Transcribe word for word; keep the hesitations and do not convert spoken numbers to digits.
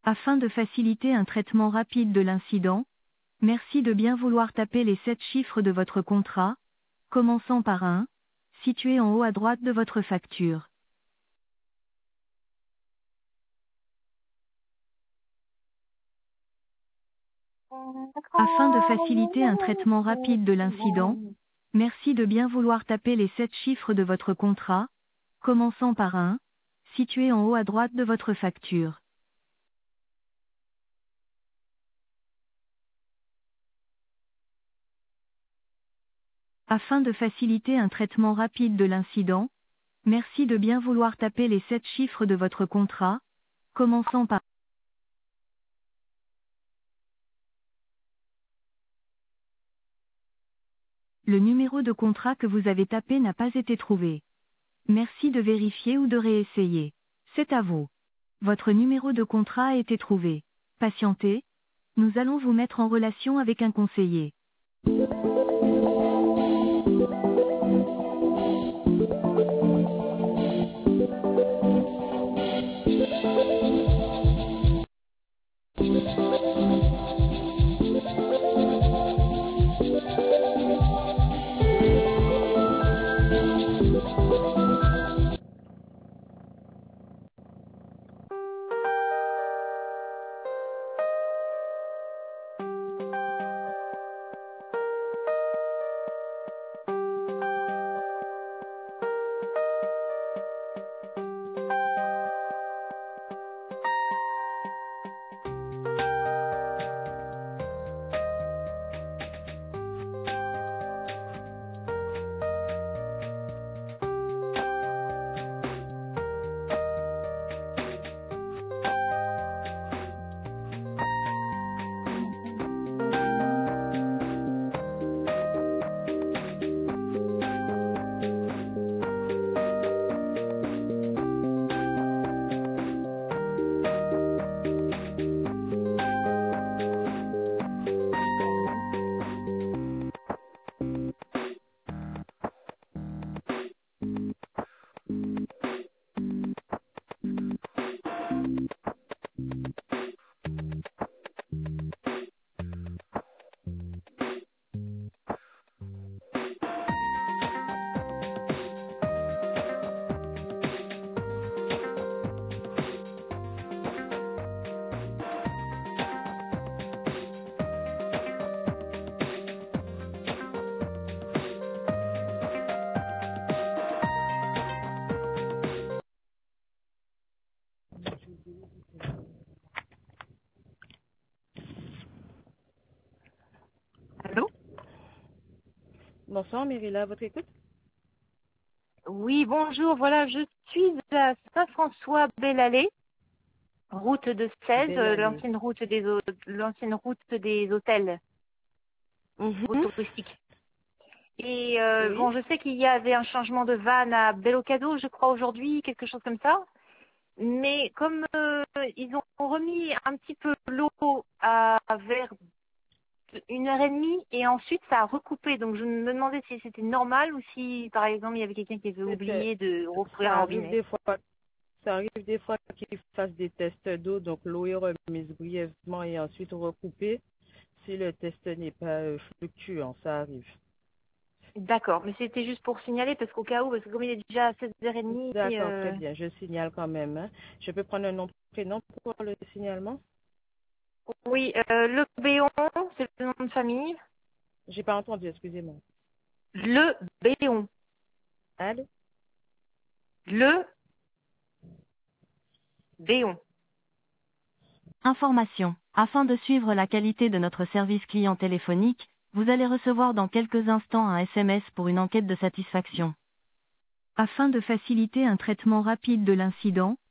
Afin de faciliter un traitement rapide de l'incident, merci de bien vouloir taper les sept chiffres de votre contrat, commençant par un, situé en haut à droite de votre facture. Afin de faciliter un traitement rapide de l'incident, merci de bien vouloir taper les sept chiffres de votre contrat, commençant par un, situé en haut à droite de votre facture. Afin de faciliter un traitement rapide de l'incident, merci de bien vouloir taper les sept chiffres de votre contrat, commençant par le numéro de contrat que vous avez tapé n'a pas été trouvé. Merci de vérifier ou de réessayer. C'est à vous. Votre numéro de contrat a été trouvé. Patientez. Nous allons vous mettre en relation avec un conseiller. Allô? Bonsoir, Myrilla, votre écoute? Oui, bonjour. Voilà, je suis à Saint-François-Belle-Allée, route de seize, Belle euh, année. l'ancienne route des hô- l'ancienne route des hôtels, route Mhm. touristique. Et euh, Oui. bon, je sais qu'il y avait un changement de van à Belocado, je crois aujourd'hui, quelque chose comme ça. Mais comme euh, ils ont remis un petit peu l'eau à vers une heure et demie et ensuite ça a recoupé. Donc je me demandais si c'était normal ou si par exemple il y avait quelqu'un qui avait C'était, oublié de rouvrir ça un arrive robinet. des fois, ça arrive des fois qu'ils fassent des tests d'eau, donc l'eau est remise brièvement et ensuite recoupée. Si le test n'est pas euh, fluctuant, ça arrive. D'accord, mais c'était juste pour signaler parce qu'au cas où, parce que comme il est déjà seize heures trente, D'accord, très euh, bien, je signale quand même, hein. Je peux prendre un nom prénom pour le signalement? oui, euh, le Béon, c'est le nom de famille. J'ai pas entendu, excusez-moi. Le Béon. Allô? Le Béon. Information. Afin de suivre la qualité de notre service client téléphonique, vous allez recevoir dans quelques instants un S M S pour une enquête de satisfaction. Afin de faciliter un traitement rapide de l'incident,